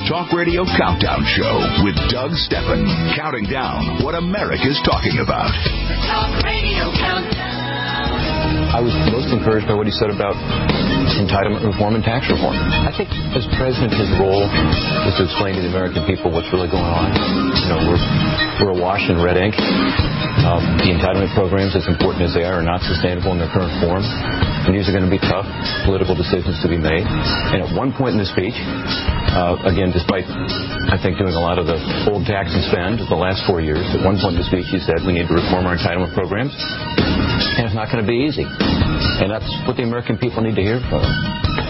Talk Radio Countdown Show with Doug Stephan, counting down what America's talking about. The Talk Radio Countdown. I was most encouraged by what he said about entitlement reform and tax reform. I think as president, his role is to explain to the American people what's really going on. You know, we're awash in red ink. The entitlement programs, as important as they are not sustainable in their current form. And these are going to be tough political decisions to be made. And at one point in the speech, again, despite, I think, doing a lot of the old tax and spend the last 4 years, at one point in the speech he said we need to reform our entitlement programs. And it's not going to be easy. And that's what the American people need to hear from him.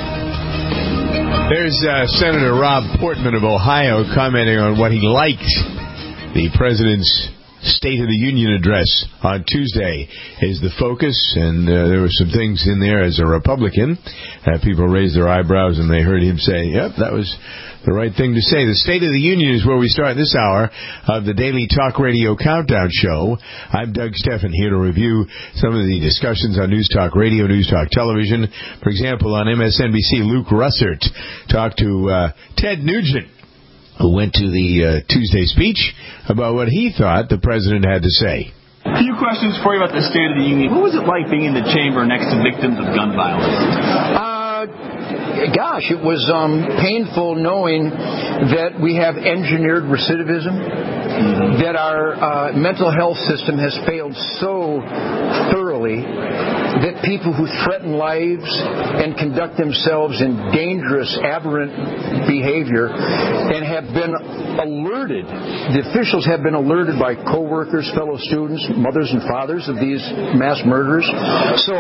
There's Senator Rob Portman of Ohio commenting on what he liked the president's State of the Union address on Tuesday is the focus, and there were some things in there as a Republican. People raised their eyebrows and they heard him say, yep, that was the right thing to say. The State of the Union is where we start this hour of the Daily Talk Radio Countdown Show. I'm Doug Stephan, here to review some of the discussions on News Talk Radio, News Talk Television. For example, on MSNBC, Luke Russert talked to Ted Nugent, who went to the Tuesday speech about what he thought the president had to say. A few questions for you about the State of the Union. What was it like being in the chamber next to victims of gun violence? Gosh, it was painful knowing that we have engineered recidivism, that our mental health system has failed so thoroughly that people who threaten lives and conduct themselves in dangerous, aberrant behavior and have been alerted, the officials have been alerted by coworkers, fellow students, mothers and fathers of these mass murderers. So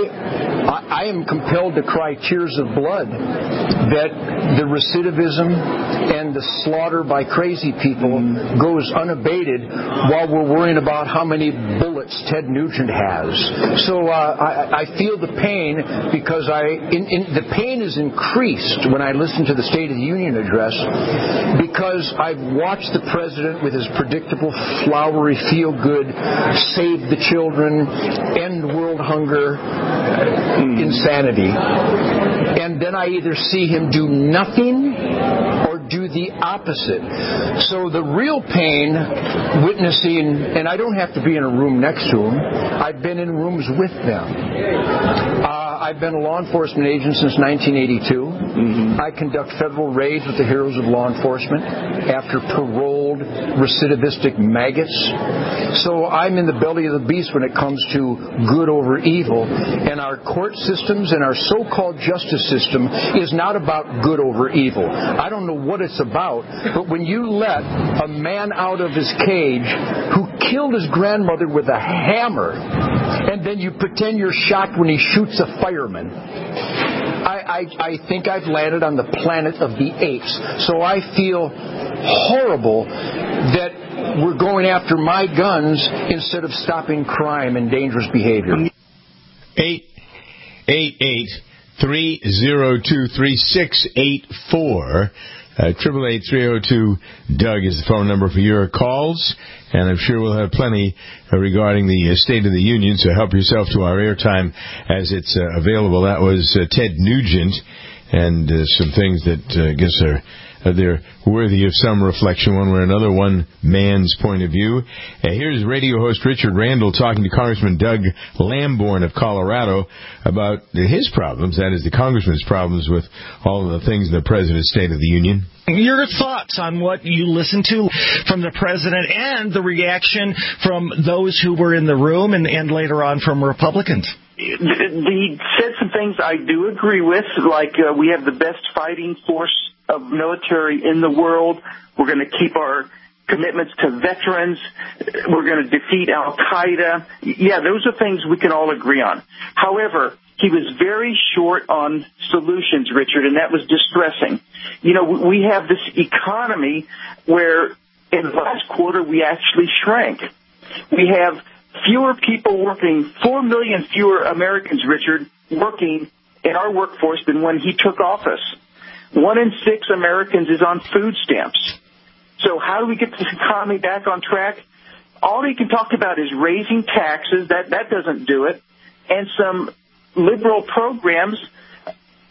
I am compelled to cry tears of blood that the recidivism and the slaughter by crazy people goes unabated while we're worrying about how many bullets Ted Nugent has. So I feel the pain because the pain is increased when I listen to the State of the Union address because I've watched the president with his predictable, flowery, feel-good, save the children, end world hunger insanity. And then I either see him do nothing or do the opposite. So the real pain witnessing, and I don't have to be in a room next to him, I've been in rooms with them. I've been a law enforcement agent since 1982. I conduct federal raids with the heroes of law enforcement after paroled recidivistic maggots. So I'm in the belly of the beast when it comes to good over evil. And our court systems and our so-called justice system is not about good over evil. I don't know what it's about, but when you let a man out of his cage who killed his grandmother with a hammer, and then you pretend you're shocked when he shoots a fireman, I think I've landed on the planet of the apes. So I feel horrible that we're going after my guns instead of stopping crime and dangerous behavior. 888-302-3684. 888-302-DOUG is the phone number for your calls, and I'm sure we'll have plenty regarding the State of the Union, so help yourself to our airtime as it's available. That was Ted Nugent, and some things that I guess they're worthy of some reflection one way or another, one man's point of view. Here's radio host Richard Randall talking to Congressman Doug Lamborn of Colorado about his problems, that is the congressman's problems with all of the things in the President's State of the Union. Your thoughts on what you listened to from the president and the reaction from those who were in the room and later on from Republicans? He said some things I do agree with, like we have the best fighting force of military in the world. We're going to keep our commitments to veterans. We're going to defeat Al-Qaeda. Yeah, those are things we can all agree on. However, he was very short on solutions, Richard, and that was distressing. You know, we have this economy where in the last quarter we actually shrank. We have fewer people working, 4 million fewer Americans, Richard, working in our workforce than when he took office. 1 in 6 Americans is on food stamps. So how do we get this economy back on track? All he can talk about is raising taxes. That doesn't do it. And some liberal programs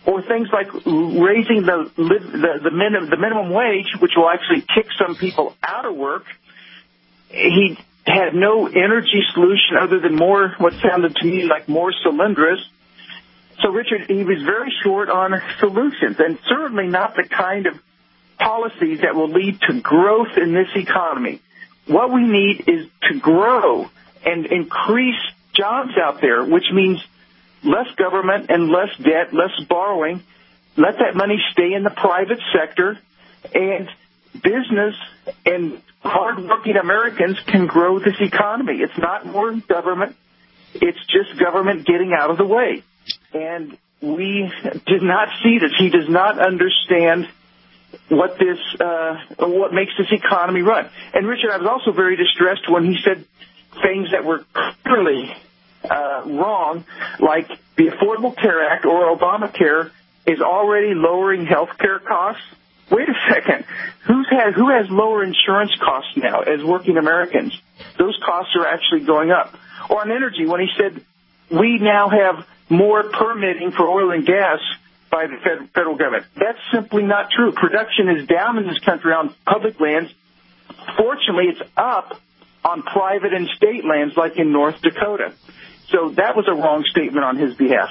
or things like raising the minimum wage, which will actually kick some people out of work. He had no energy solution other than what sounded to me like more cylinders. So, Richard, he was very short on solutions, and certainly not the kind of policies that will lead to growth in this economy. What we need is to grow and increase jobs out there, which means less government and less debt, less borrowing. Let that money stay in the private sector, and business and hardworking Americans can grow this economy. It's not more government. It's just government getting out of the way. And we did not see this. He does not understand what makes this economy run. And, Richard, I was also very distressed when he said things that were clearly wrong, like the Affordable Care Act or Obamacare is already lowering health care costs. Wait a second. Who has lower insurance costs now as working Americans? Those costs are actually going up. Or on energy, when he said we now have more permitting for oil and gas by the federal government. That's simply not true. Production is down in this country on public lands. Fortunately, it's up on private and state lands like in North Dakota. So that was a wrong statement on his behalf.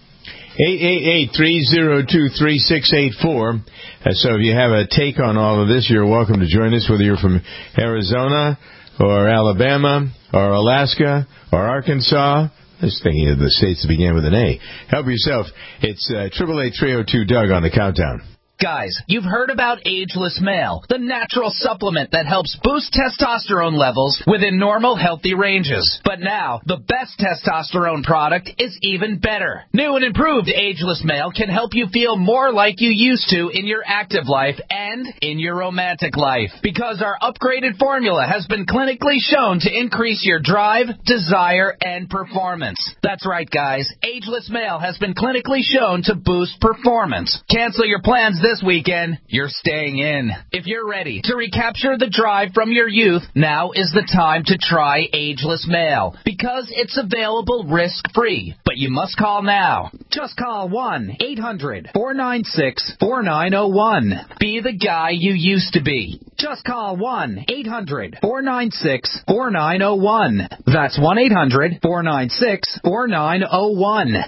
888-302-3684. So if you have a take on all of this, you're welcome to join us, whether you're from Arizona or Alabama or Alaska or Arkansas. I was thinking of the states that began with an A. Help yourself. It's 888-302-DOUG on the countdown. Guys, you've heard about Ageless Male, the natural supplement that helps boost testosterone levels within normal, healthy ranges. But now, the best testosterone product is even better. New and improved Ageless Male can help you feel more like you used to in your active life and in your romantic life. Because our upgraded formula has been clinically shown to increase your drive, desire, and performance. That's right, guys. Ageless Male has been clinically shown to boost performance. Cancel your plans this weekend, you're staying in. If you're ready to recapture the drive from your youth, now is the time to try Ageless Male, because it's available risk-free. But you must call now. Just call 1-800-496-4901. Be the guy you used to be. Just call 1-800-496-4901. That's 1-800-496-4901.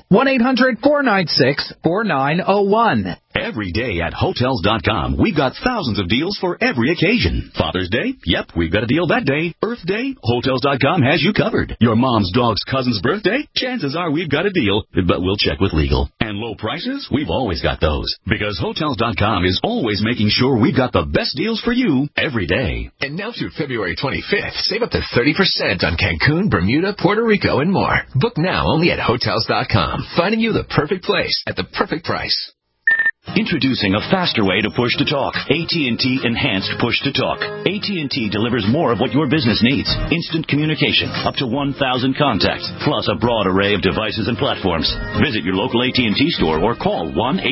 1-800-496-4901. Every day at Hotels.com, we've got thousands of deals for every occasion. Father's Day? Yep, we've got a deal that day. Earth Day? Hotels.com has you covered. Your mom's dog's cousin's birthday? Chances are we've got a deal, but we'll check with legal. And low prices? We've always got those. Because Hotels.com is always making sure we've got the best deals for you every day. And now through February 25th, save up to 30% on Cancun, Bermuda, Puerto Rico, and more. Book now only at Hotels.com, finding you the perfect place at the perfect price. Introducing a faster way to push-to-talk. AT&T Enhanced Push-to-Talk. AT&T delivers more of what your business needs. Instant communication, up to 1,000 contacts, plus a broad array of devices and platforms. Visit your local AT&T store or call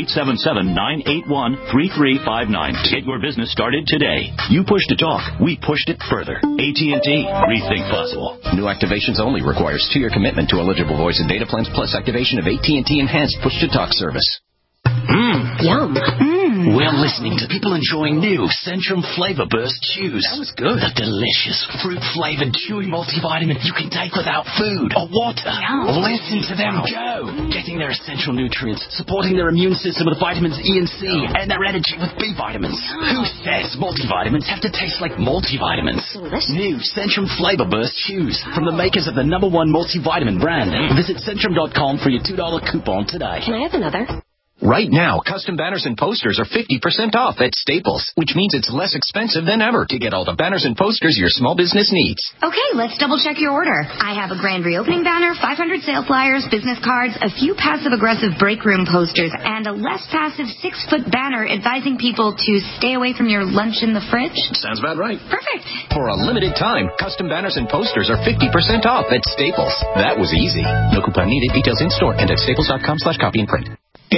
1-877-981-3359 to get your business started today. You push-to-talk, we pushed it further. AT&T, rethink possible. New activations only requires 2-year commitment to eligible voice and data plans plus activation of AT&T Enhanced Push-to-Talk service. Yum. We're listening to people enjoying new Centrum Flavor Burst Chews. That was good. The delicious fruit-flavored chewy multivitamin you can take without food or water. Yum. Listen to them go. Getting their essential nutrients, supporting their immune system with vitamins E and C, and their energy with B vitamins. Who says multivitamins have to taste like multivitamins? Delicious. New Centrum Flavor Burst Chews from the makers of the #1 multivitamin brand. Visit Centrum.com for your $2 coupon today. Can I have another? Right now, custom banners and posters are 50% off at Staples, which means it's less expensive than ever to get all the banners and posters your small business needs. Okay, let's double-check your order. I have a grand reopening banner, 500 sale flyers, business cards, a few passive-aggressive break room posters, and a less passive 6-foot banner advising people to stay away from your lunch in the fridge. Sounds about right. Perfect. For a limited time, custom banners and posters are 50% off at Staples. That was easy. No coupon needed. Details in store and at staples.com/copy and print.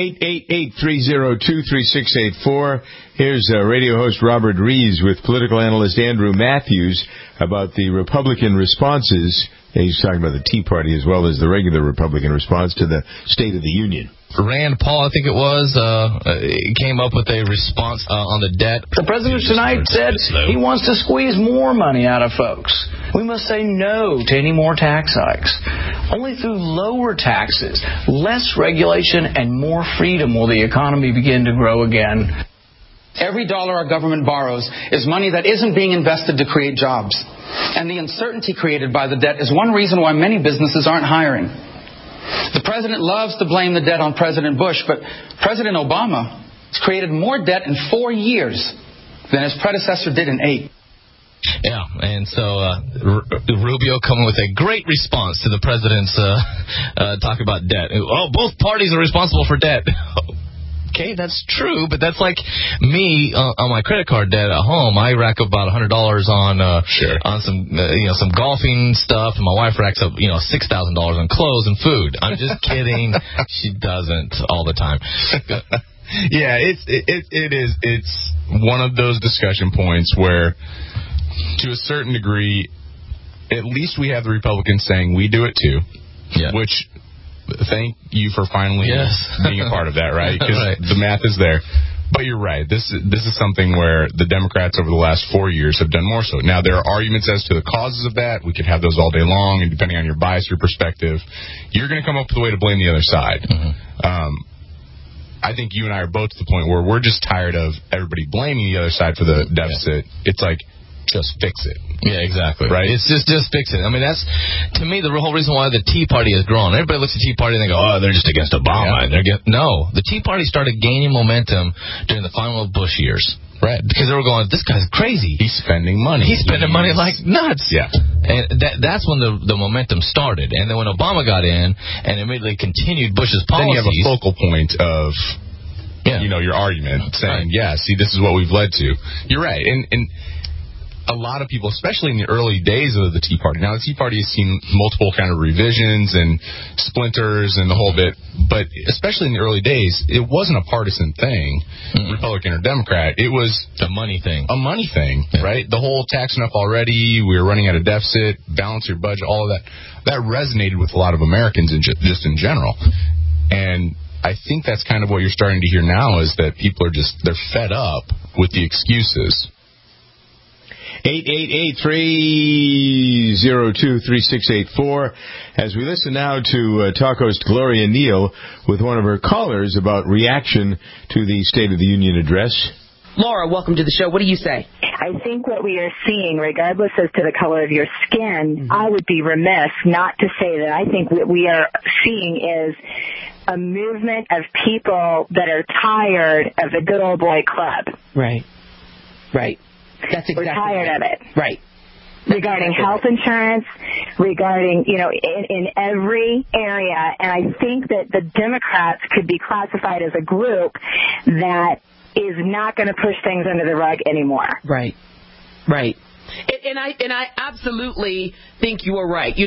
888-302-3684. Here's radio host Robert Rees with political analyst Andrew Matthews about the Republican responses. He's talking about the Tea Party as well as the regular Republican response to the State of the Union. Rand Paul, I think it was, came up with a response on the debt. The president tonight said he wants to squeeze more money out of folks. We must say no to any more tax hikes. Only through lower taxes, less regulation, and more freedom will the economy begin to grow again. Every dollar our government borrows is money that isn't being invested to create jobs. And the uncertainty created by the debt is one reason why many businesses aren't hiring. The president loves to blame the debt on President Bush, but President Obama has created more debt in 4 years than his predecessor did in 8. Yeah, and so Rubio coming with a great response to the president's talk about debt. Oh, both parties are responsible for debt. Okay, that's true, but that's like me on my credit card debt at home. I rack up about $100 on some some golfing stuff, and my wife racks up $6,000 on clothes and food. I'm just kidding. She doesn't all the time. Yeah, it's one of those discussion points where, to a certain degree, at least we have the Republicans saying we do it too, which. Thank you for finally being a part of that, right? Because the math is there. But you're right. This is something where the Democrats over the last 4 years have done more so. Now, there are arguments as to the causes of that. We could have those all day long, and depending on your bias, your perspective, you're going to come up with a way to blame the other side. I think you and I are both to the point where we're just tired of everybody blaming the other side for the deficit. It's like, just fix it. Yeah, exactly. Right? It's just fix it. I mean, that's, to me, the whole reason why the Tea Party has grown. Everybody looks at Tea Party and they go, oh, they're just against Obama. Yeah. No, the Tea Party started gaining momentum during the final Bush years. Right. Because they were going, this guy's crazy. He's spending money. He's spending money like nuts. Yeah. And that's when the momentum started. And then when Obama got in and immediately continued Bush's policies. Then you have a focal point of, your argument saying, see, this is what we've led to. You're right. And a lot of people, especially in the early days of the Tea Party. Now, the Tea Party has seen multiple kind of revisions and splinters and the whole bit, but especially in the early days, it wasn't a partisan thing, Republican or Democrat. It was a money thing. Right? The whole taxing up already, we were running at a deficit, balance your budget, all of that. That resonated with a lot of Americans just in general. And I think that's kind of what you're starting to hear now is that people are they're fed up with the excuses. 888-302-3684. As we listen now to talk host Gloria Neal with one of her callers about reaction to the State of the Union address. Laura, welcome to the show. What do you say? I think what we are seeing, regardless as to the color of your skin, I would be remiss not to say that I think what we are seeing is a movement of people that are tired of the good old boy club. Right. That's exactly We're tired of it. Right. Regarding health insurance, regarding, in every area. And I think that the Democrats could be classified as a group that is not going to push things under the rug anymore. Right. And I absolutely think you are right.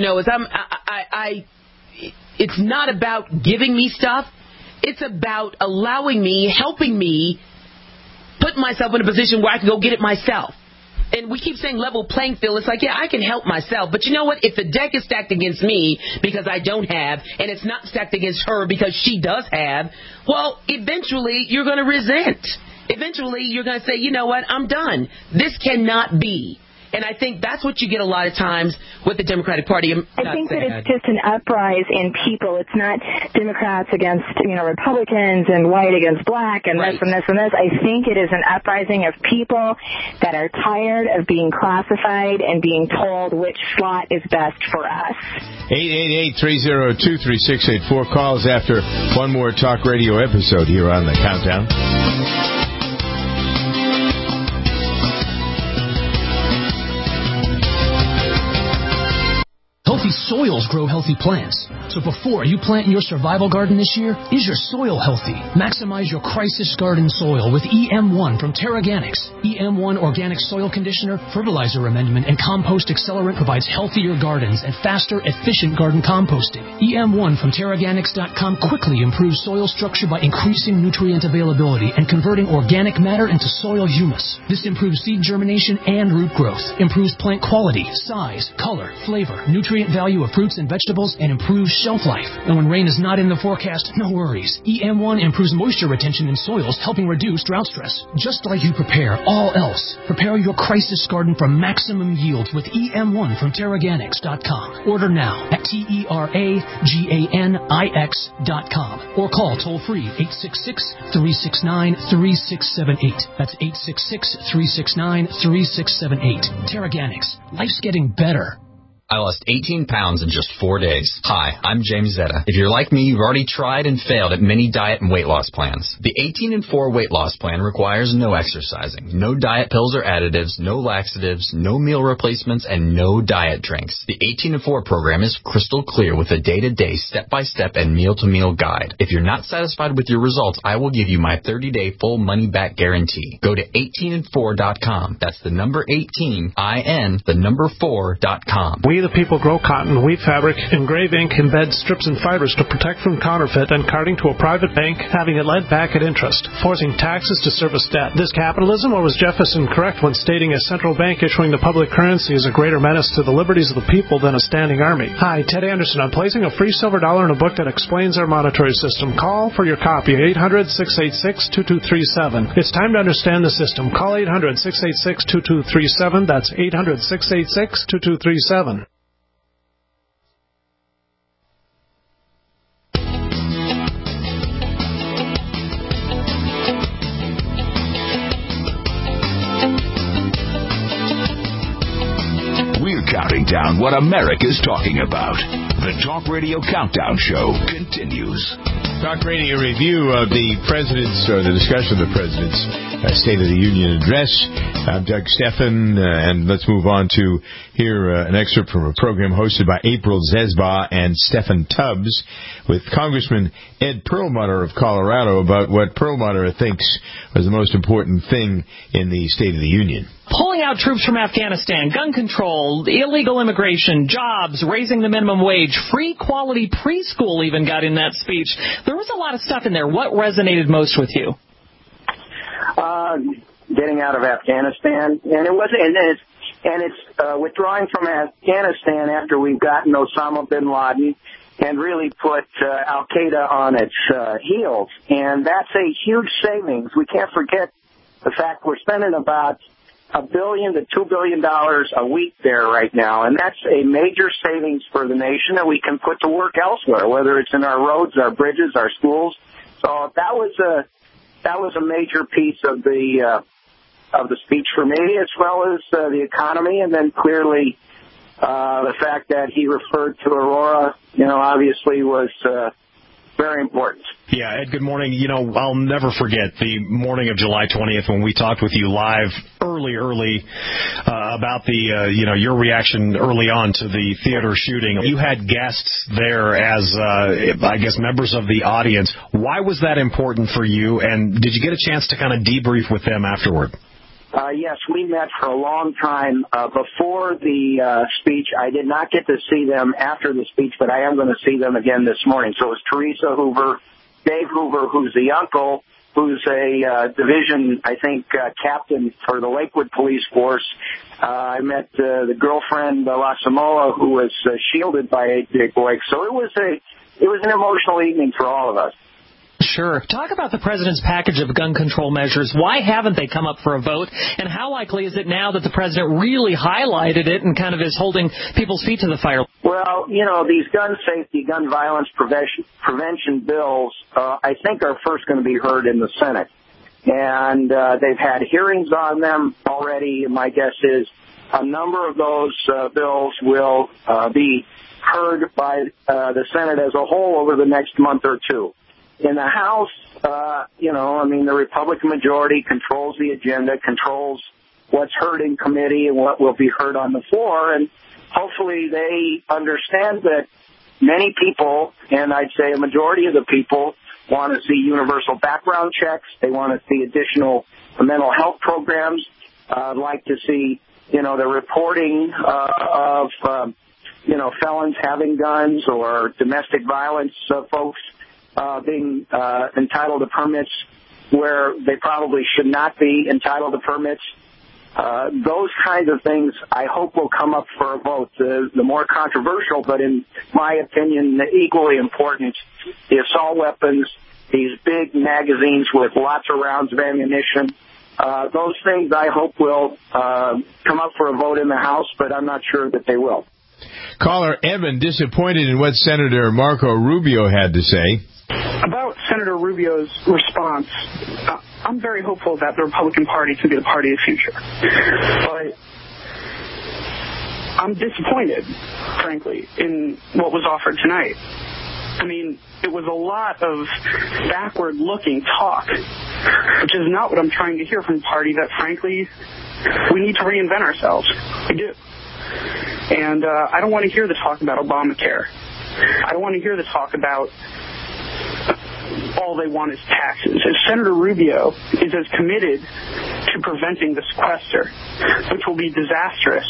It's not about giving me stuff. It's about allowing me, helping me, put myself in a position where I can go get it myself. And we keep saying level playing field. It's like, I can help myself. But you know what? If the deck is stacked against me because I don't have, and it's not stacked against her because she does have, well, eventually you're going to resent. Eventually you're going to say, you know what? I'm done. This cannot be. And I think that's what you get a lot of times with the Democratic Party. I think that it's just an uprise in people. It's not Democrats against, Republicans and white against black and this and this and this. I think it is an uprising of people that are tired of being classified and being told which slot is best for us. 888-302-3684. Calls after one more talk radio episode here on the Countdown. Healthy soils grow healthy plants. So before you plant in your survival garden this year, is your soil healthy? Maximize your crisis garden soil with EM1 from Terraganics. EM1 Organic Soil Conditioner, Fertilizer Amendment, and Compost Accelerant provides healthier gardens and faster, efficient garden composting. EM1 from Terraganics.com quickly improves soil structure by increasing nutrient availability and converting organic matter into soil humus. This improves seed germination and root growth, improves plant quality, size, color, flavor, nutrient value, value of fruits and vegetables and improves shelf life. And when rain is not in the forecast, no worries. EM1 improves moisture retention in soils, helping reduce drought stress. Just like you prepare all else, prepare your crisis garden for maximum yield with EM1 from Terraganics.com. Order now at TerraGanix.com or call toll-free 866-369-3678. That's 866-369-3678. Terraganics. Life's getting better. I lost 18 pounds in just 4 days. Hi, I'm James Zetta. If you're like me, you've already tried and failed at many diet and weight loss plans. The 18 and 4 weight loss plan requires no exercising, no diet pills or additives, no laxatives, no meal replacements, and no diet drinks. The 18 and 4 program is crystal clear with a day-to-day, step-by-step, and meal-to-meal guide. If you're not satisfied with your results, I will give you my 30-day full money-back guarantee. Go to 18and4.com. That's the number 18, I-N, the number 4.com. We the people grow cotton, weave fabric, engrave ink, embed strips and fibers to protect from counterfeit and carting to a private bank, having it lent back at interest, forcing taxes to service debt. This capitalism, or was Jefferson correct when stating a central bank issuing the public currency is a greater menace to the liberties of the people than a standing army? Hi, Ted Anderson. I'm placing a free silver dollar in a book that explains our monetary system. Call for your copy, 800-686-2237. It's time to understand the system. Call 800-686-2237. That's 800-686-2237. Counting down what America's talking about. The Talk Radio Countdown Show continues. Talk Radio review of the President's, or the discussion of the President's State of the Union address. I'm Doug Stephan, and let's move on to hear an excerpt from a program hosted by April Zesba and Stephen Tubbs with Congressman Ed Perlmutter of Colorado about what Perlmutter thinks was the most important thing in the State of the Union. Pulling out troops from Afghanistan, gun control, illegal immigration, jobs, raising the minimum wage, free quality preschool even got in that speech. There was a lot of stuff in there. What resonated most with you? Getting out of Afghanistan, and it's withdrawing from Afghanistan after we've gotten Osama bin Laden and really put Al-Qaeda on its heels. And that's a huge savings. We can't forget the fact we're spending about $1 billion to $2 billion a week there right now, and that's a major savings for the nation that we can put to work elsewhere, whether it's in our roads, our bridges, our schools. So that was a major piece of the speech for me, as well as the economy, and then clearly the fact that he referred to Aurora, obviously was very important. Yeah, Ed, good morning. I'll never forget the morning of July 20th when we talked with you live early about the, your reaction early on to the theater shooting. You had guests there as, I guess, members of the audience. Why was that important for you, and did you get a chance to kind of debrief with them afterward? Yes, we met for a long time before the speech. I did not get to see them after the speech, but I am going to see them again this morning. So it was Teresa Hoover, Dave Hoover, who's the uncle, who's a division, I think, captain for the Lakewood Police Force. I met the girlfriend, La Samoa, who was shielded by A.J. Boyk. So it was an emotional evening for all of us. Sure. Talk about the president's package of gun control measures. Why haven't they come up for a vote? And how likely is it now that the president really highlighted it and kind of is holding people's feet to the fire? Well, these gun safety, gun violence prevention bills, I think are first going to be heard in the Senate. And they've had hearings on them already. My guess is a number of those bills will be heard by the Senate as a whole over the next month or two. In the House, the Republican majority controls the agenda, controls what's heard in committee and what will be heard on the floor, and hopefully they understand that many people, and I'd say a majority of the people, want to see universal background checks. They want to see additional mental health programs. I'd like to see, the reporting of felons having guns or domestic violence folks being entitled to permits where they probably should not be entitled to permits. Those kinds of things I hope will come up for a vote. The more controversial, but in my opinion, equally important, the assault weapons, these big magazines with lots of rounds of ammunition. Those things I hope will come up for a vote in the House, but I'm not sure that they will. Caller Evan, disappointed in what Senator Marco Rubio had to say. About Senator Rubio's response, I'm very hopeful that the Republican Party can be the party of the future. But I'm disappointed, frankly, in what was offered tonight. I mean, it was a lot of backward-looking talk, which is not what I'm trying to hear from a party that, frankly, we need to reinvent ourselves. We do. And I don't want to hear the talk about Obamacare. I don't want to hear the talk about all they want is taxes. If Senator Rubio is as committed to preventing the sequester, which will be disastrous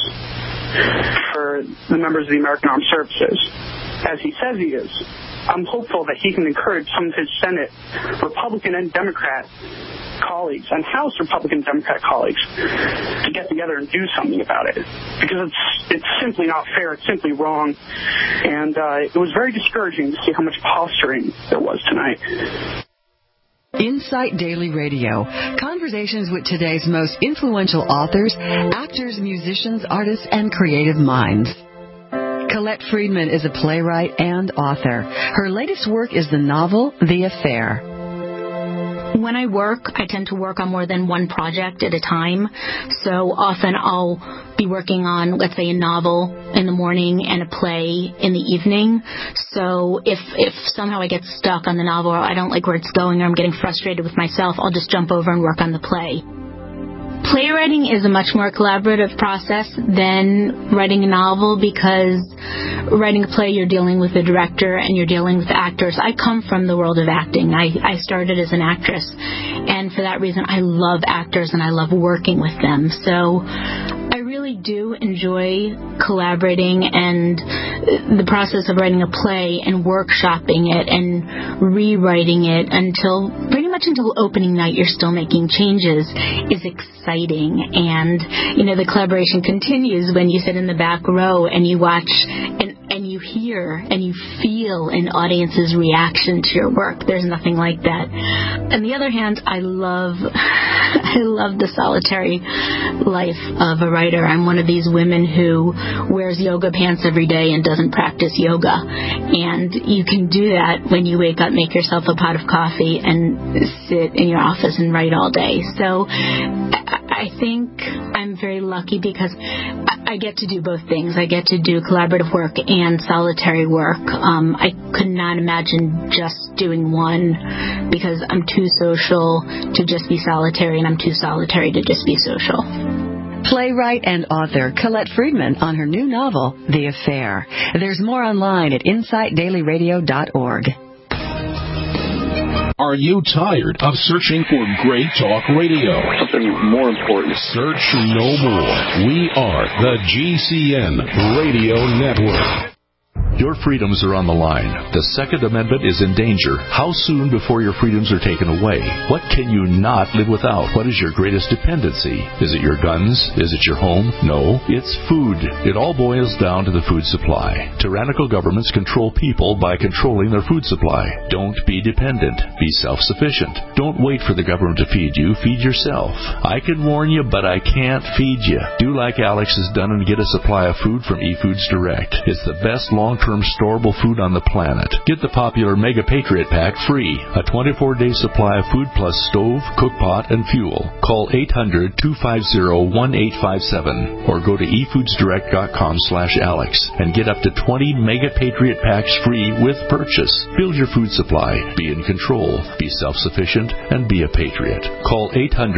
for the members of the American Armed Services, as he says he is, I'm hopeful that he can encourage some of his Senate Republican and Democrat colleagues and House Republican Democrat colleagues to get together and do something about it, because it's simply not fair, it's simply wrong, and it was very discouraging to see how much posturing there was tonight. Insight Daily Radio. Conversations with today's most influential authors, actors, musicians, artists, and creative minds. Colette Friedman is a playwright and author. Her latest work is the novel, The Affair. When I work, I tend to work on more than one project at a time. So often I'll be working on, let's say, a novel in the morning and a play in the evening. So if somehow I get stuck on the novel, or I don't like where it's going, or I'm getting frustrated with myself, I'll just jump over and work on the play. Playwriting is a much more collaborative process than writing a novel, because writing a play, you're dealing with the director and you're dealing with the actors. I come from the world of acting. I started as an actress, and for that reason, I love actors and I love working with them. So I really do enjoy collaborating, and the process of writing a play and workshopping it and rewriting it pretty much until opening night, you're still making changes, is exciting. And, the collaboration continues when you sit in the back row and you watch and you hear and you feel an audience's reaction to your work. There's nothing like that. On the other hand, I love the solitary life of a writer. I'm one of these women who wears yoga pants every day and doesn't practice yoga. And you can do that when you wake up, make yourself a pot of coffee, and sit in your office and write all day. So I think I'm very lucky because I get to do both things. I get to do collaborative work and solitary work. I could not imagine just doing one, because I'm too social to just be solitary, and I'm too solitary to just be social. Playwright and author Colette Friedman on her new novel, The Affair. There's more online at insightdailyradio.org. Are you tired of searching for great talk radio? Something more important. Search no more. We are the GCN Radio Network. Your freedoms are on the line. The Second Amendment is in danger. How soon before your freedoms are taken away? What can you not live without? What is your greatest dependency? Is it your guns? Is it your home? No, it's food. It all boils down to the food supply. Tyrannical governments control people by controlling their food supply. Don't be dependent. Be self-sufficient. Don't wait for the government to feed you. Feed yourself. I can warn you, but I can't feed you. Do like Alex has done and get a supply of food from eFoods Direct. It's the best long-term storable food on the planet. Get the popular Mega Patriot Pack free. A 24-day supply of food plus stove, cook pot, and fuel. Call 800-250-1857 or go to efoodsdirect.com/Alex and get up to 20 Mega Patriot Packs free with purchase. Build your food supply. Be in control. Be self-sufficient and be a patriot. Call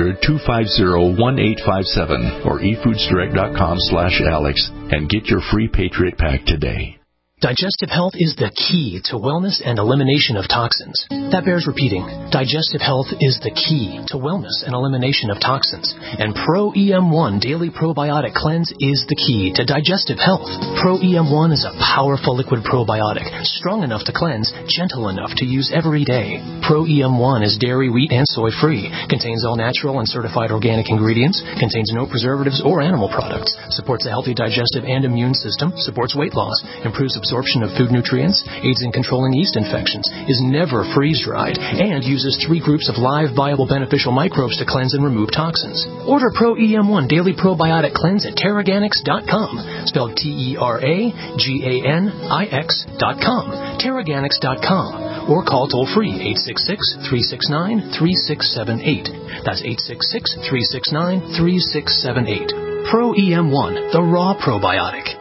800-250-1857 or efoodsdirect.com/Alex and get your free Patriot Pack today. Digestive health is the key to wellness and elimination of toxins. That bears repeating. Digestive health is the key to wellness and elimination of toxins. And Pro EM1 Daily Probiotic Cleanse is the key to digestive health. Pro EM1 is a powerful liquid probiotic, strong enough to cleanse, gentle enough to use every day. Pro EM1 is dairy, wheat, and soy-free, contains all natural and certified organic ingredients, contains no preservatives or animal products, supports a healthy digestive and immune system, supports weight loss, improves absorption of food nutrients, aids in controlling yeast infections, is never freeze-dried, and uses 3 groups of live, viable, beneficial microbes to cleanse and remove toxins. Order Pro EM1 Daily Probiotic Cleanse at Terraganix.com, spelled TerraGanix.com, Terraganix.com, or call toll-free 866-369-3678. That's 866-369-3678. Pro EM1, the raw probiotic.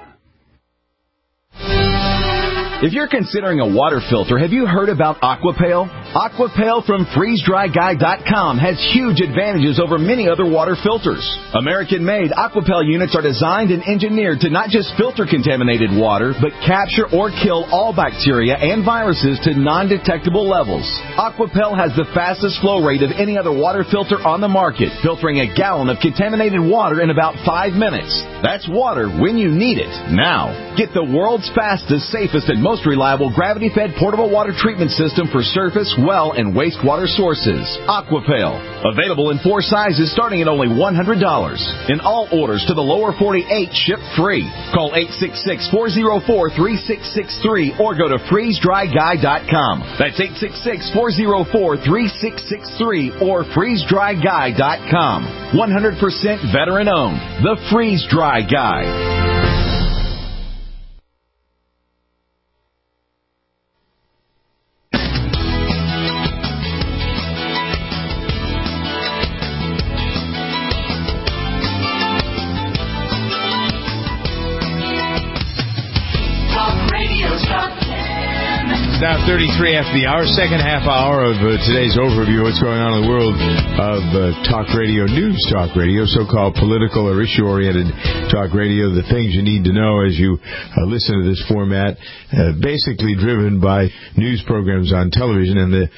If you're considering a water filter, have you heard about Aquapail? Aquapail from FreezeDryGuy.com has huge advantages over many other water filters. American-made Aquapail units are designed and engineered to not just filter contaminated water, but capture or kill all bacteria and viruses to non-detectable levels. Aquapail has the fastest flow rate of any other water filter on the market, filtering a gallon of contaminated water in about 5 minutes. That's water when you need it. Now, get the world's fastest, safest, and most reliable gravity-fed portable water treatment system for surface, well, and wastewater sources. Aquapail. Available in 4 sizes starting at only $100. And all orders to the lower 48 ship free. Call 866-404-3663 or go to FreezeDryGuy.com. That's 866-404-3663 or FreezeDryGuy.com. 100% veteran-owned. The Freeze Dry Guy. Now 33 after the hour, second half hour of today's overview of what's going on in the world of talk radio, news talk radio, so-called political or issue-oriented talk radio, the things you need to know as you listen to this format, basically driven by news programs on television and the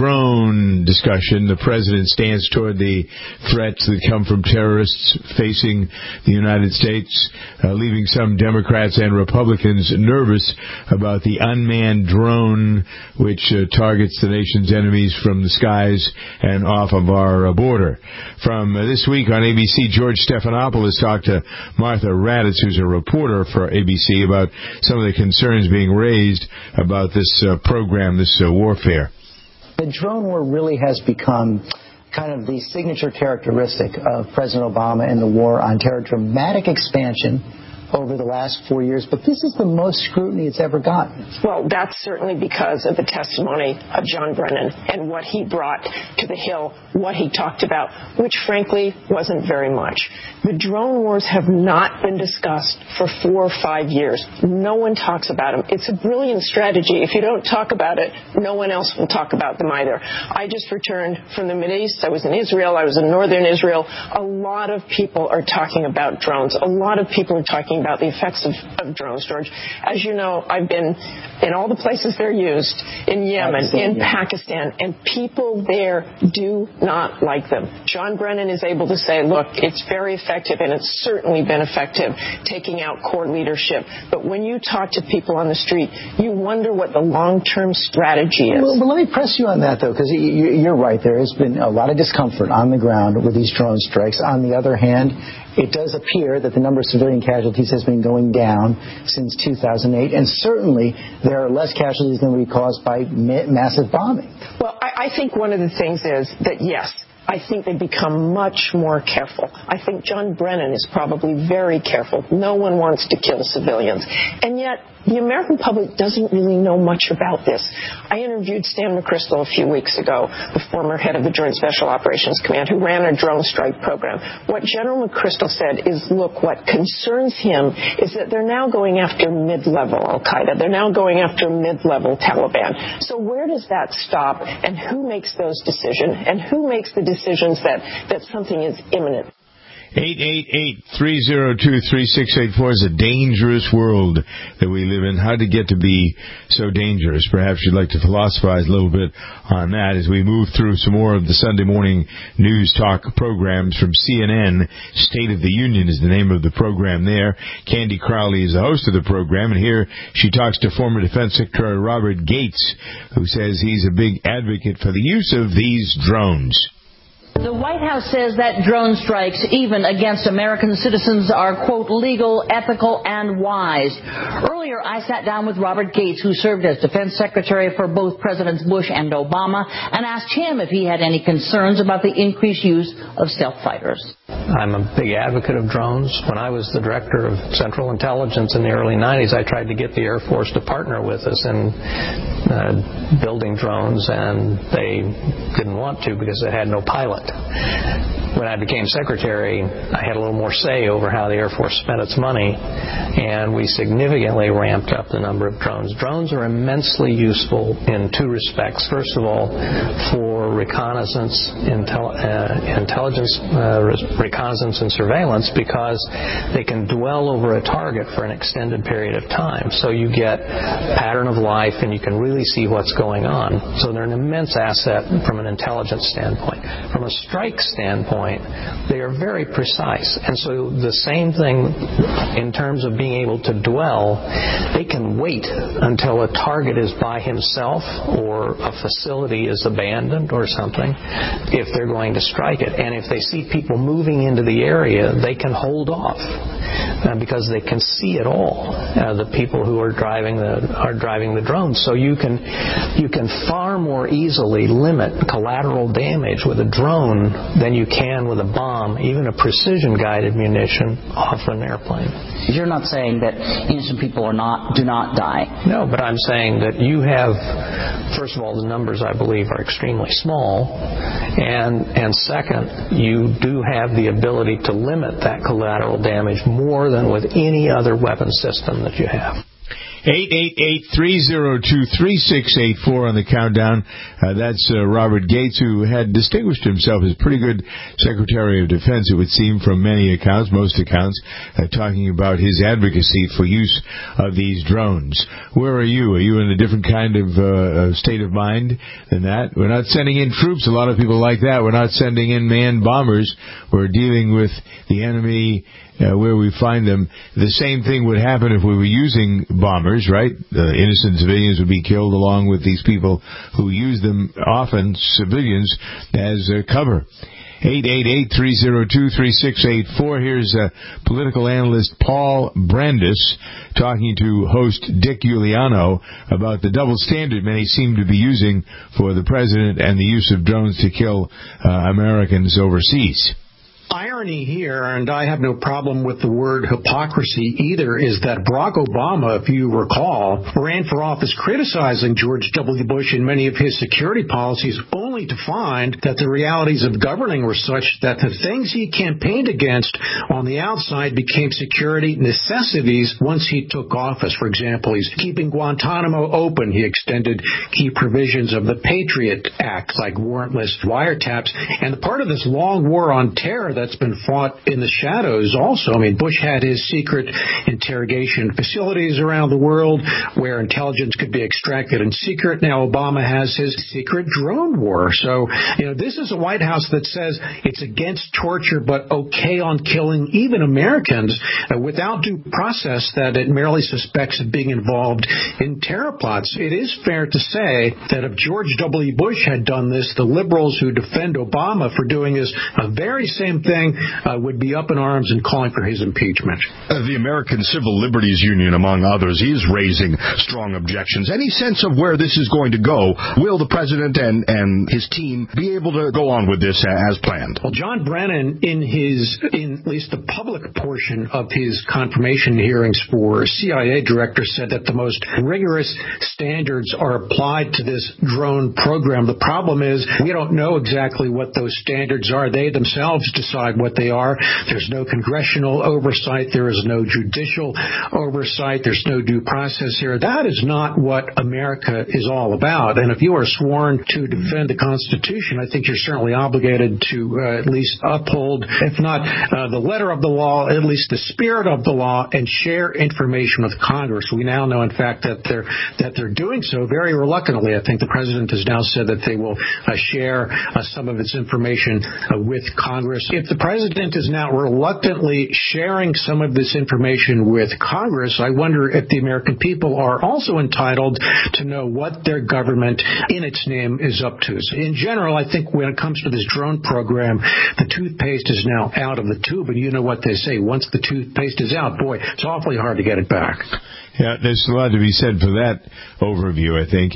drone discussion. The president stands toward the threats that come from terrorists facing the United States, leaving some Democrats and Republicans nervous about the unmanned drone which targets the nation's enemies from the skies and off of our border. From this week on ABC, George Stephanopoulos talked to Martha Raddatz, who's a reporter for ABC, about some of the concerns being raised about this program, this warfare. The drone war really has become kind of the signature characteristic of President Obama and the war on terror. Dramatic expansion over the last 4 years, but this is the most scrutiny it's ever gotten. Well, that's certainly because of the testimony of John Brennan and what he brought to the Hill, what he talked about, which frankly wasn't very much. The drone wars have not been discussed for 4 or 5 years. No one talks about them. It's a brilliant strategy. If you don't talk about it, no one else will talk about them either. I just returned from the Mideast. I was in Israel. I was in northern Israel. A lot of people are talking about drones. A lot of people are talking about the effects of drones, George. As you know, I've been in all the places they're used, in Yemen, in Pakistan, and people there do not like them. John Brennan is able to say, look, it's very effective, and it's certainly been effective taking out core leadership. But when you talk to people on the street, you wonder what the long-term strategy is. Well, let me press you on that, though, because you're right. There has been a lot of discomfort on the ground with these drone strikes. On the other hand, it does appear that the number of civilian casualties has been going down since 2008, and certainly there are less casualties than would be caused by massive bombing. Well, I think one of the things is that, yes, I think they've become much more careful. I think John Brennan is probably very careful. No one wants to kill civilians. And yet, the American public doesn't really know much about this. I interviewed Stan McChrystal a few weeks ago, the former head of the Joint Special Operations Command, who ran a drone strike program. What General McChrystal said is, look, what concerns him is that they're now going after mid-level al-Qaeda. They're now going after mid-level Taliban. So where does that stop, and who makes those decisions, and who makes the decisions that something is imminent? 888-302-3684 is a dangerous world that we live in. How did it get to be so dangerous? Perhaps you'd like to philosophize a little bit on that as we move through some more of the Sunday morning news talk programs from CNN. State of the Union is the name of the program there. Candy Crowley is the host of the program, and here she talks to former Defense Secretary Robert Gates, who says he's a big advocate for the use of these drones. The White House says that drone strikes, even against American citizens, are, quote, legal, ethical, and wise. Earlier, I sat down with Robert Gates, who served as Defense Secretary for both Presidents Bush and Obama, and asked him if he had any concerns about the increased use of stealth fighters. I'm a big advocate of drones. When I was the Director of Central Intelligence in the early 90s, I tried to get the Air Force to partner with us in building drones, and they didn't want to because it had no pilot. When I became Secretary, I had a little more say over how the Air Force spent its money, and we significantly ramped up the number of drones. Drones are immensely useful in two respects. First of all, for reconnaissance, intelligence, reconnaissance and surveillance, because they can dwell over a target for an extended period of time. So you get pattern of life, and you can really see what's going on. So they're an immense asset from an intelligence standpoint. From a strike standpoint, they are very precise. And so the same thing in terms of being able to dwell, they can wait until a target is by himself or a facility is abandoned or something if they're going to strike it. And if they see people moving into the area, they can hold off because they can see it all, the people who are driving the drones. So you can far more easily limit collateral damage with a drone than you can with a bomb, even a precision-guided munition off an airplane. You're not saying that innocent people do not die. No, but I'm saying that you have, first of all, the numbers I believe are extremely small, and second, you do have the ability to limit that collateral damage more than with any other weapon system that you have. 888-302-3684 on the countdown. That's Robert Gates, who had distinguished himself as a pretty good Secretary of Defense, it would seem, from many accounts, most accounts, talking about his advocacy for use of these drones. Where are you? Are you in a different kind of state of mind than that? We're not sending in troops. A lot of people like that. We're not sending in manned bombers. We're dealing with the enemy where we find them. The same thing would happen if we were using bombers, right? Innocent civilians would be killed along with these people who use them, often civilians, as cover. 888-302-3684. Here's political analyst Paul Brandis talking to host Dick Uliano about the double standard many seem to be using for the president and the use of drones to kill Americans overseas. Irony here, and I have no problem with the word hypocrisy either, is that Barack Obama, if you recall, ran for office criticizing George W. Bush and many of his security policies, only to find that the realities of governing were such that the things he campaigned against on the outside became security necessities once he took office. For example, he's keeping Guantanamo open. He extended key provisions of the Patriot Act, like warrantless wiretaps. And part of this long war on terror that's been fought in the shadows also. I mean, Bush had his secret interrogation facilities around the world where intelligence could be extracted in secret. Now Obama has his secret drone war. So, this is a White House that says it's against torture but okay on killing even Americans without due process, that it merely suspects of being involved in terror plots. It is fair to say that if George W. Bush had done this, the liberals who defend Obama for doing this very same thing would be up in arms and calling for his impeachment. The American Civil Liberties Union, among others, is raising strong objections. Any sense of where this is going to go? Will the president and his team be able to go on with this as planned? Well, John Brennan, in at least the public portion of his confirmation hearings for CIA director, said that the most rigorous standards are applied to this drone program. The problem is we don't know exactly what those standards are. They themselves decide what they are. There's no congressional oversight. There is no judicial oversight. There's no due process here. That is not what America is all about. And if you are sworn to defend the Constitution, I think you're certainly obligated to at least uphold, if not the letter of the law, at least the spirit of the law, and share information with Congress. We now know, in fact, that they're doing so very reluctantly. I think the president has now said that they will share some of its information with Congress. If the president is now reluctantly sharing some of this information with Congress, I wonder if the American people are also entitled to know what their government in its name is up to. So in general, I think when it comes to this drone program, the toothpaste is now out of the tube, and you know what they say. Once the toothpaste is out, boy, it's awfully hard to get it back. Yeah, there's a lot to be said for that overview, I think.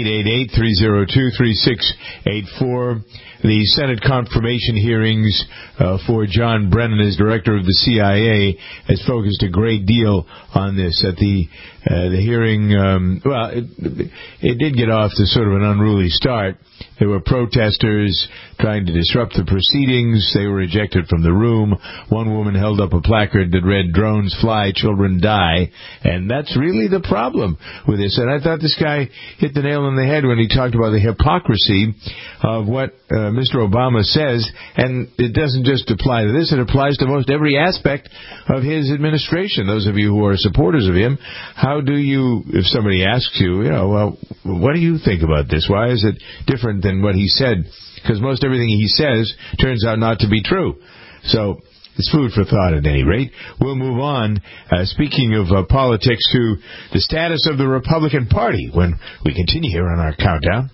888-302-3684. The Senate confirmation hearings for John Brennan as director of the CIA has focused a great deal on this. At the hearing, it did get off to sort of an unruly start. There were protesters trying to disrupt the proceedings. They were ejected from the room. One woman held up a placard that read, "Drones fly, children die." And that's really the problem with this. And I thought this guy hit the nail on the head when he talked about the hypocrisy of what Mr. Obama says. And it doesn't just apply to this. It applies to most every aspect of his administration. Those of you who are supporters of him, how do you, if somebody asks you, well, what do you think about this? Why is it different than what he said? Because most everything he says turns out not to be true. So it's food for thought at any rate. We'll move on, speaking of politics, to the status of the Republican Party when we continue here on our countdown.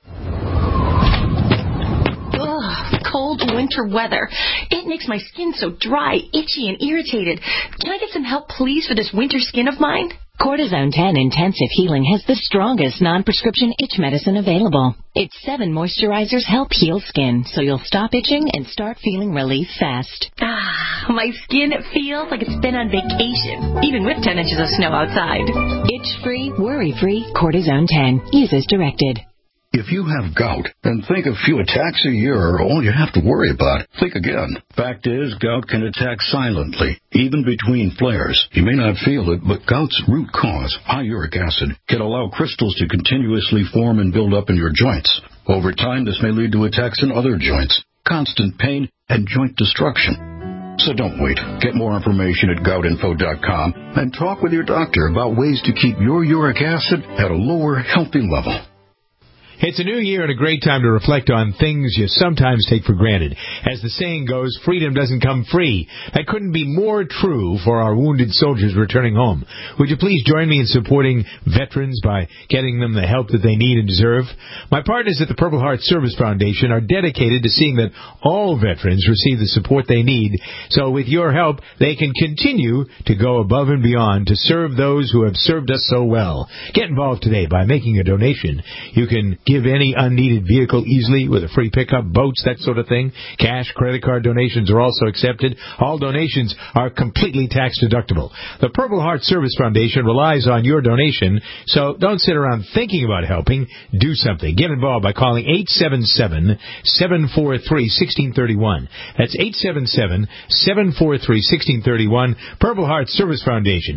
Cold winter weather. It makes my skin so dry, itchy, and irritated. Can I get some help, please, for this winter skin of mine? Cortisone 10 Intensive Healing has the strongest non-prescription itch medicine available. Its 7 moisturizers help heal skin, so you'll stop itching and start feeling relief fast. My skin feels like it's been on vacation, even with 10 inches of snow outside. Itch-free, worry-free Cortisone 10. Use as directed. If you have gout and think a few attacks a year are all you have to worry about, think again. Fact is, gout can attack silently, even between flares. You may not feel it, but gout's root cause, high uric acid, can allow crystals to continuously form and build up in your joints. Over time, this may lead to attacks in other joints, constant pain, and joint destruction. So don't wait. Get more information at goutinfo.com and talk with your doctor about ways to keep your uric acid at a lower, healthy level. It's a new year and a great time to reflect on things you sometimes take for granted. As the saying goes, freedom doesn't come free. That couldn't be more true for our wounded soldiers returning home. Would you please join me in supporting veterans by getting them the help that they need and deserve? My partners at the Purple Heart Service Foundation are dedicated to seeing that all veterans receive the support they need, so with your help, they can continue to go above and beyond to serve those who have served us so well. Get involved today by making a donation. You can give any unneeded vehicle easily with a free pickup, boats, that sort of thing. Cash, credit card donations are also accepted. All donations are completely tax deductible. The Purple Heart Service Foundation relies on your donation, so don't sit around thinking about helping. Do something. Get involved by calling 877-743-1631. That's 877-743-1631. Purple Heart Service Foundation,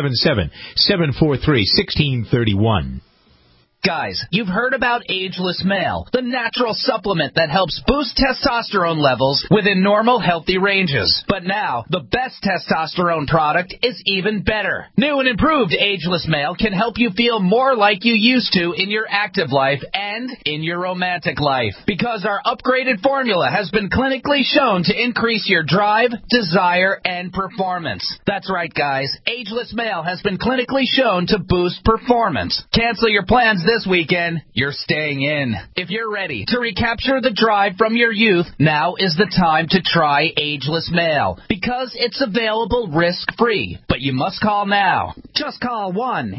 877-743-1631. Guys, you've heard about Ageless Male, the natural supplement that helps boost testosterone levels within normal, healthy ranges. But now, the best testosterone product is even better. New and improved Ageless Male can help you feel more like you used to in your active life and in your romantic life. Because our upgraded formula has been clinically shown to increase your drive, desire, and performance. That's right, guys. Ageless Male has been clinically shown to boost performance. Cancel your plans this weekend, you're staying in. If you're ready to recapture the drive from your youth, now is the time to try Ageless Male, because it's available risk-free. But you must call now. Just call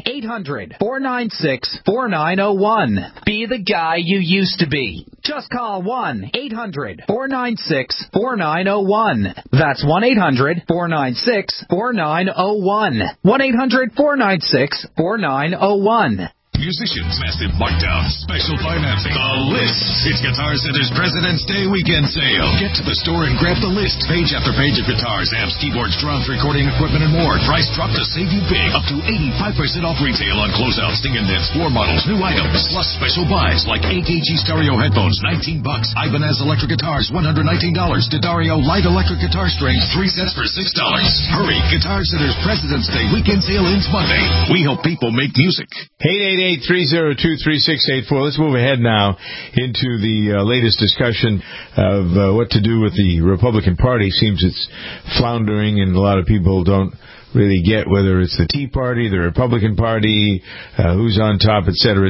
1-800-496-4901. Be the guy you used to be. Just call 1-800-496-4901. That's 1-800-496-4901. 1-800-496-4901. musicians, massive markdowns, special financing. The List. It's Guitar Center's President's Day weekend sale. Get to the store and grab The List. Page after page of guitars, amps, keyboards, drums, recording equipment, and more. Price drop to save you big. Up to 85% off retail on closeouts, Sting and Dents, floor models, new items. Plus special buys like AKG stereo headphones, $19. Ibanez electric guitars, $119. D'Addario light electric guitar strings, 3 sets for $6. Hurry. Guitar Center's President's Day weekend sale ends Monday. We help people make music. 888-302-3684. Let's move ahead now into the latest discussion of what to do with the Republican Party. Seems it's floundering, and a lot of people don't really get whether it's the Tea Party, the Republican Party, who's on top, et cetera,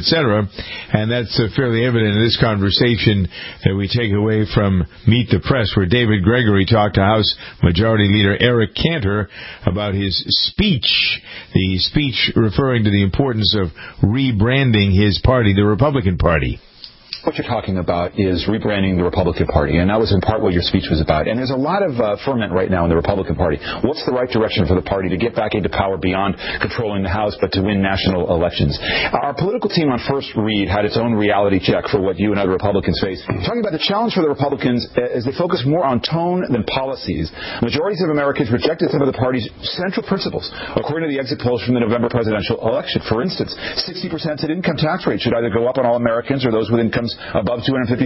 and that's fairly evident in this conversation that we take away from Meet the Press, where David Gregory talked to House Majority Leader Eric Cantor about his speech, the speech referring to the importance of rebranding his party, the Republican Party. What you're talking about is rebranding the Republican Party, and that was in part what your speech was about. And there's a lot of ferment right now in the Republican Party. What's the right direction for the party to get back into power beyond controlling the House, but to win national elections? Our political team on First Read had its own reality check for what you and other Republicans face. Talking about the challenge for the Republicans is they focus more on tone than policies. Majorities of Americans rejected some of the party's central principles. According to the exit polls from the November presidential election, for instance, 60% said income tax rate should either go up on all Americans or those with incomes above $250,000.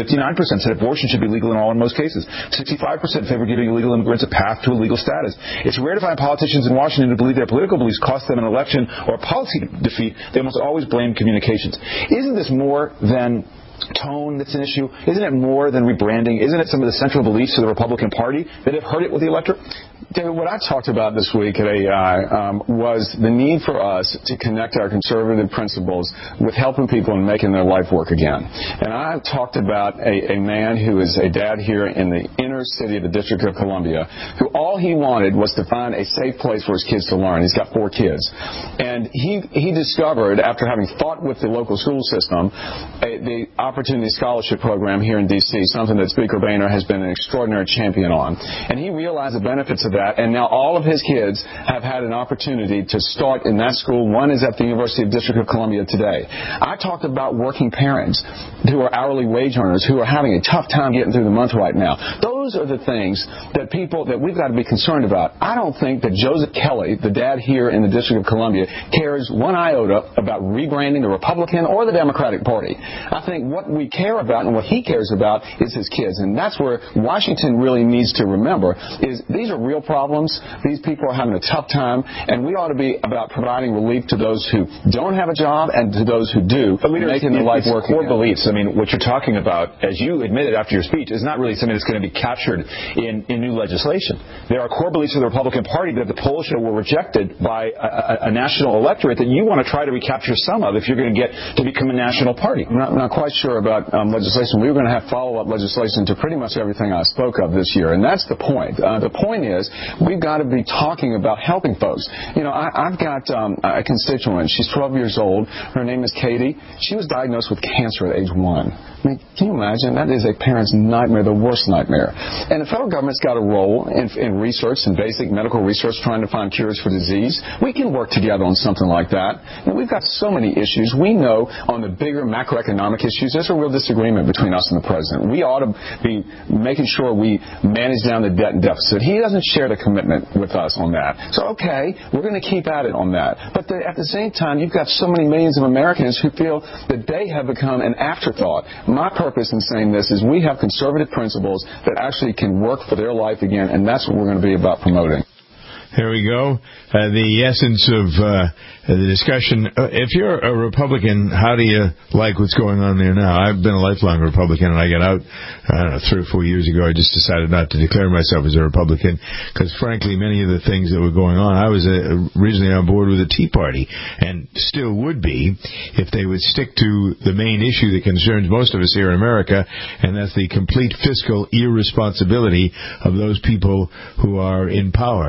59% said abortion should be legal in most cases. 65% favor giving illegal immigrants a path to a legal status. It's rare to find politicians in Washington who believe their political beliefs cost them an election or a policy defeat. They almost always blame communications. Isn't this more than tone that's an issue? Isn't it more than rebranding? Isn't it some of the central beliefs of the Republican Party that have hurt it with the electorate? David, what I talked about this week at AEI was the need for us to connect our conservative principles with helping people and making their life work again. And I talked about a man who is a dad here in the inner city of the District of Columbia, who all he wanted was to find a safe place for his kids to learn. He's got 4 kids. And he discovered, after having fought with the local school system, the Opportunity Scholarship Program here in D.C., something that Speaker Boehner has been an extraordinary champion on. And he realized the benefits of that, and now all of his kids have had an opportunity to start in that school. One is at the University of District of Columbia today. I talked about working parents who are hourly wage earners who are having a tough time getting through the month right now. Those are the things that we've got to be concerned about. I don't think that Joseph Kelly, the dad here in the District of Columbia, cares one iota about rebranding the Republican or the Democratic Party. I think what we care about and what he cares about is his kids. And that's where Washington really needs to remember is these are real problems. These people are having a tough time, and we ought to be about providing relief to those who don't have a job and to those who do, making their life work. Core beliefs. I mean, what you're talking about, as you admitted after your speech, is not really something that's going to be captured in new legislation. There are core beliefs of the Republican Party that the polls show were rejected by a national electorate that you want to try to recapture some of if you're going to get to become a national party. I'm not quite sure about legislation. We were going to have follow-up legislation to pretty much everything I spoke of this year, and that's the point. The point is we've got to be talking about helping folks. You know, I've got a constituent. She's 12 years old. Her name is Katie. She was diagnosed with cancer at age 1. I mean, can you imagine? That is a parent's nightmare, the worst nightmare. And the federal government's got a role in research and basic medical research trying to find cures for disease. We can work together on something like that. And we've got so many issues. We know on the bigger macroeconomic issues, there's a real disagreement between us and the president. We ought to be making sure we manage down the debt and deficit. He doesn't share the commitment with us on that. So, okay, we're going to keep at it on that. But at the same time, you've got so many millions of Americans who feel that they have become an afterthought. My purpose in saying this is we have conservative principles that actually can work for their life again, and that's what we're going to be about promoting. There we go. The essence of the discussion. If you're a Republican, how do you like what's going on there now? I've been a lifelong Republican, and I got out, 3 or 4 years ago. I just decided not to declare myself as a Republican because, frankly, many of the things that were going on, I was originally on board with the Tea Party and still would be if they would stick to the main issue that concerns most of us here in America, and that's the complete fiscal irresponsibility of those people who are in power. It's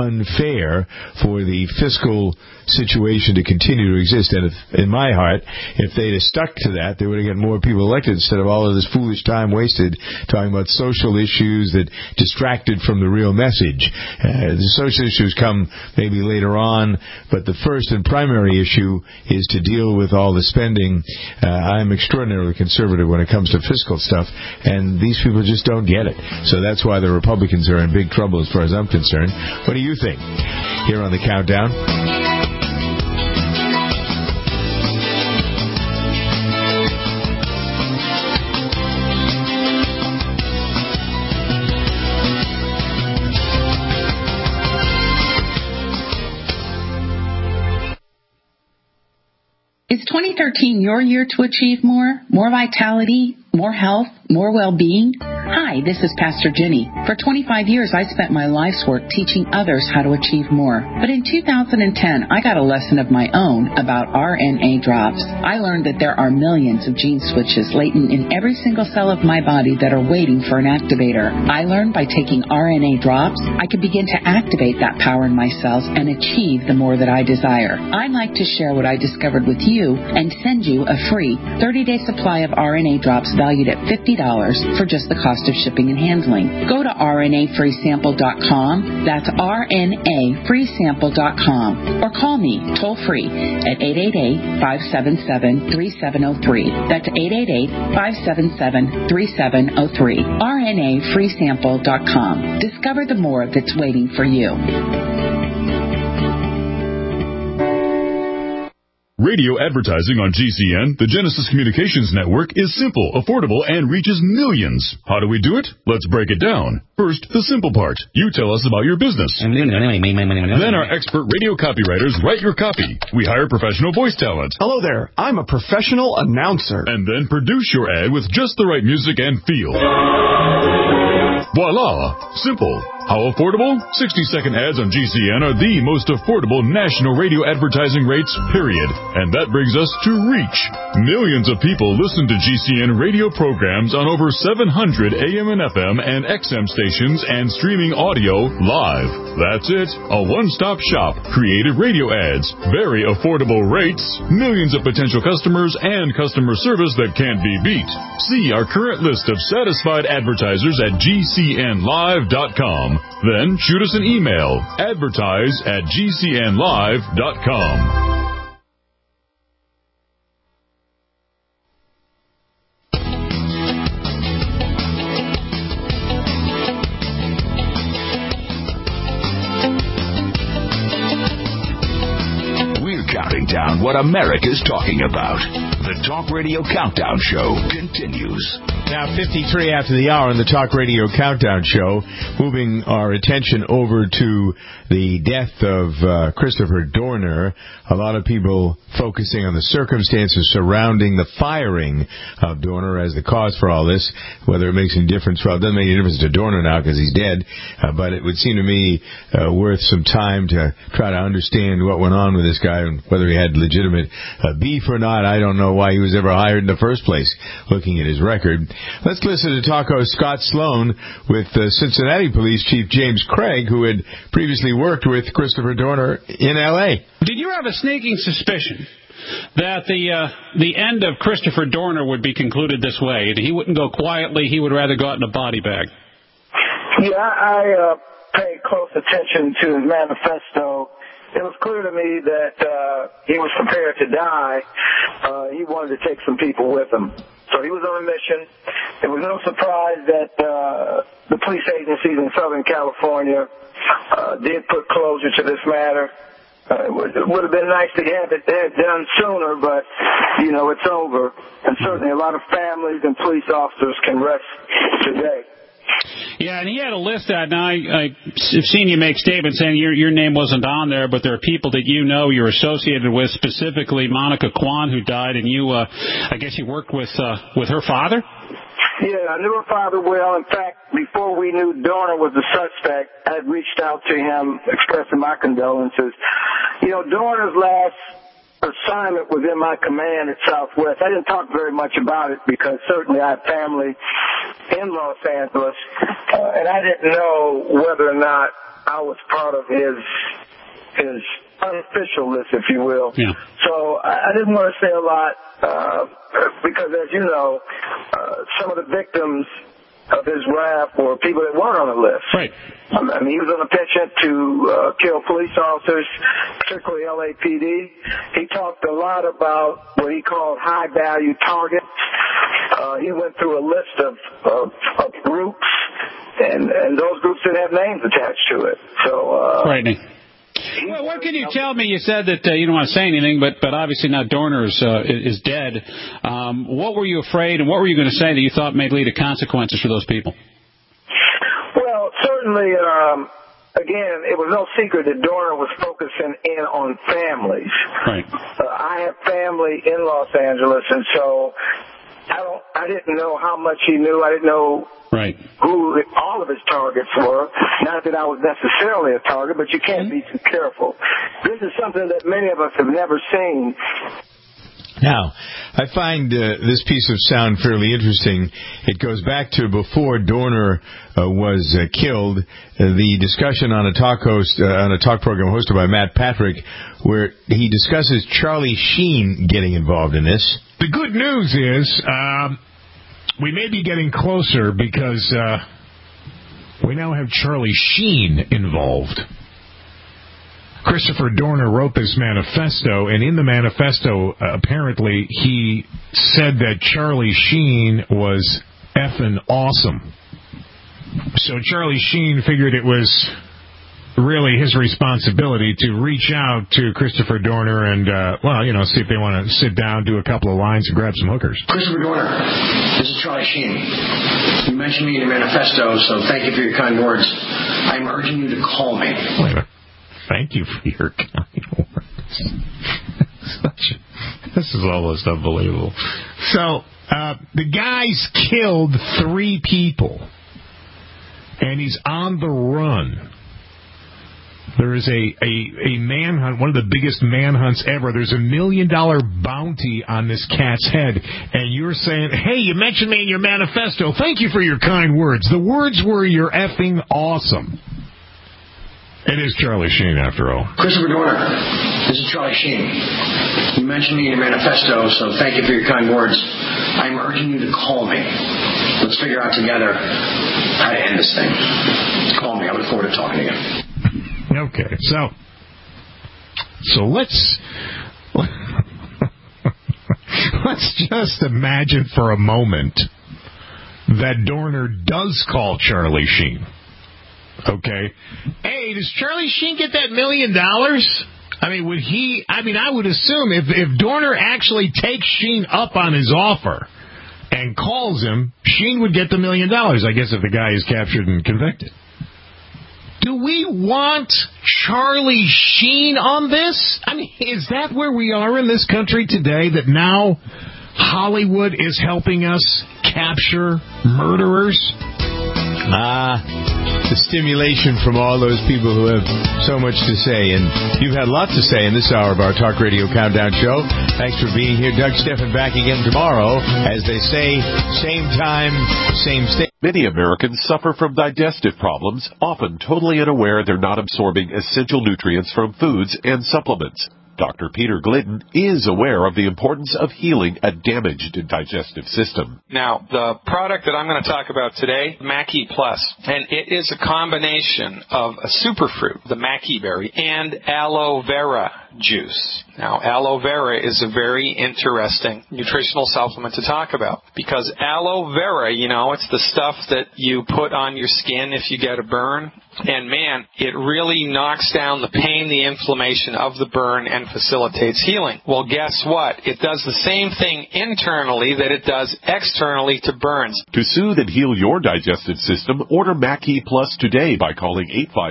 unfair for the fiscal situation to continue to exist. And in my heart, if they'd have stuck to that, they would have got more people elected instead of all of this foolish time wasted talking about social issues that distracted from the real message. The social issues come maybe later on, but the first and primary issue is to deal with all the spending. I'm extraordinarily conservative when it comes to fiscal stuff, and these people just don't get it. So that's why the Republicans are in big trouble as far as I'm concerned. What do you think? Here on the Countdown. Is 2013 your year to achieve more? More vitality? More health? More well-being? Hi, this is Pastor Jenny. For 25 years, I spent my life's work teaching others how to achieve more. But in 2010, I got a lesson of my own about RNA drops. I learned that there are millions of gene switches latent in every single cell of my body that are waiting for an activator. I learned by taking RNA drops, I could begin to activate that power in my cells and achieve the more that I desire. I'd like to share what I discovered with you and send you a free 30-day supply of RNA drops valued at $50 for just the cost of shipping and handling. Go to RNAfreesample.com. That's RNAfreesample.com. Or call me toll-free at 888-577-3703. That's 888-577-3703. RNAfreesample.com. Discover the more that's waiting for you. Radio advertising on GCN, the Genesis Communications Network, is simple, affordable, and reaches millions. How do we do it? Let's break it down. First, the simple part. You tell us about your business. Then our expert radio copywriters write your copy. We hire professional voice talent. Hello there. I'm a professional announcer. And then produce your ad with just the right music and feel. Voila! Simple. How affordable? 60-second ads on GCN are the most affordable national radio advertising rates, period. And that brings us to reach. Millions of people listen to GCN radio programs on over 700 AM and FM and XM stations and streaming audio live. That's it. A one-stop shop. Creative radio ads. Very affordable rates. Millions of potential customers and customer service that can't be beat. See our current list of satisfied advertisers at GCNlive.com. Then shoot us an email, advertise@gcnlive.com. We're counting down what America's talking about. The Talk Radio Countdown Show continues. Now, 53 after the hour on the Talk Radio Countdown Show, moving our attention over to the death of Christopher Dorner. A lot of people focusing on the circumstances surrounding the firing of Dorner as the cause for all this. Whether it makes any difference, well, it doesn't make any difference to Dorner now because he's dead, but it would seem to me worth some time to try to understand what went on with this guy and whether he had legitimate beef or not. I don't know why he was ever hired in the first place, looking at his record. Let's listen to talk host Scott Sloan with Cincinnati Police Chief James Craig, who had previously worked with Christopher Dorner in L.A. Did you have a sneaking suspicion that the end of Christopher Dorner would be concluded this way? He wouldn't go quietly. He would rather go out in a body bag. Yeah, I paid close attention to his manifesto. It was clear to me that he was prepared to die. He wanted to take some people with him. So he was on a mission. It was no surprise that the police agencies in Southern California did put closure to this matter. It would have been nice to have it done sooner, but, you know, it's over. And certainly a lot of families and police officers can rest today. Yeah, and he had a list that, and I've seen you make statements saying your name wasn't on there, but there are people that you know you're associated with, specifically Monica Kwan, who died, and you, I guess you worked with her father? Yeah, I knew her father well. In fact, before we knew Dorner was the suspect, I had reached out to him expressing my condolences. You know, Dorner's last assignment was in my command at Southwest. I didn't talk very much about it because certainly I have family in Los Angeles, and I didn't know whether or not I was part of his unofficial list, if you will. Yeah. So I didn't want to say a lot because, as you know, some of the victims of his rap were people that weren't on the list. Right. I mean, he was on a penchant to kill police officers, particularly LAPD. He talked a lot about what he called high-value targets. He went through a list of groups, and those groups didn't have names attached to it. So frightening. Well, what can you tell me? You said that you don't want to say anything, but obviously now Dorner is dead. What were you afraid, and what were you going to say that you thought may lead to consequences for those people? Well, certainly, again, it was no secret that Dorner was focusing in on families. Right. I have family in Los Angeles, and so I didn't know how much he knew. I didn't know who all of his targets were. Not that I was necessarily a target, but you can't be too careful. This is something that many of us have never seen. Now, I find this piece of sound fairly interesting. It goes back to before Dorner was killed, the discussion on a talk program hosted by Matt Patrick, where he discusses Charlie Sheen getting involved in this. The good news is we may be getting closer because we now have Charlie Sheen involved. Christopher Dorner wrote this manifesto, and in the manifesto, apparently, he said that Charlie Sheen was effing awesome. So Charlie Sheen figured it was really his responsibility to reach out to Christopher Dorner and, see if they want to sit down, do a couple of lines, and grab some hookers. Christopher Dorner, this is Charlie Sheen. You mentioned me in your manifesto, so thank you for your kind words. I'm urging you to call me. Wait a minute. Thank you for your kind words. This is almost unbelievable. So, the guy's killed 3 people, and he's on the run. There is a manhunt, one of the biggest manhunts ever. There's $1 million bounty on this cat's head, and you're saying, hey, you mentioned me in your manifesto. Thank you for your kind words. The words were, you're effing awesome. It is Charlie Sheen, after all. Christopher Dorner, this is Charlie Sheen. You mentioned me in your manifesto, so thank you for your kind words. I'm urging you to call me. Let's figure out together how to end this thing. Call me. I look forward to talking to you. Okay, so let's just imagine for a moment that Dorner does call Charlie Sheen. Okay. Hey, does Charlie Sheen get that $1 million? I mean, I would assume if Dorner actually takes Sheen up on his offer and calls him, Sheen would get the $1 million, I guess, if the guy is captured and convicted. Do we want Charlie Sheen on this? I mean, is that where we are in this country today, that now Hollywood is helping us capture murderers? The stimulation from all those people who have so much to say. And you've had lots to say in this hour of our Talk Radio Countdown show. Thanks for being here. Doug Steffen back again tomorrow. As they say, same time, same station. Many Americans suffer from digestive problems, often totally unaware they're not absorbing essential nutrients from foods and supplements. Dr. Peter Glidden is aware of the importance of healing a damaged digestive system. Now, the product that I'm going to talk about today, Mackey Plus, and it is a combination of a superfruit, the Mackey berry, and aloe vera juice. Now, aloe vera is a very interesting nutritional supplement to talk about because aloe vera, it's the stuff that you put on your skin if you get a burn. And man, it really knocks down the pain, the inflammation of the burn and facilitates healing. Well, guess what? It does the same thing internally that it does externally to burns. To soothe and heal your digestive system, order Mackey Plus today by calling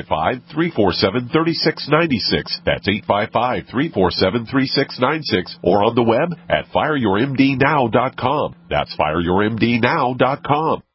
855-347-3696. That's 855-347-3696 or on the web at fireyourmdnow.com. That's fireyourmdnow.com.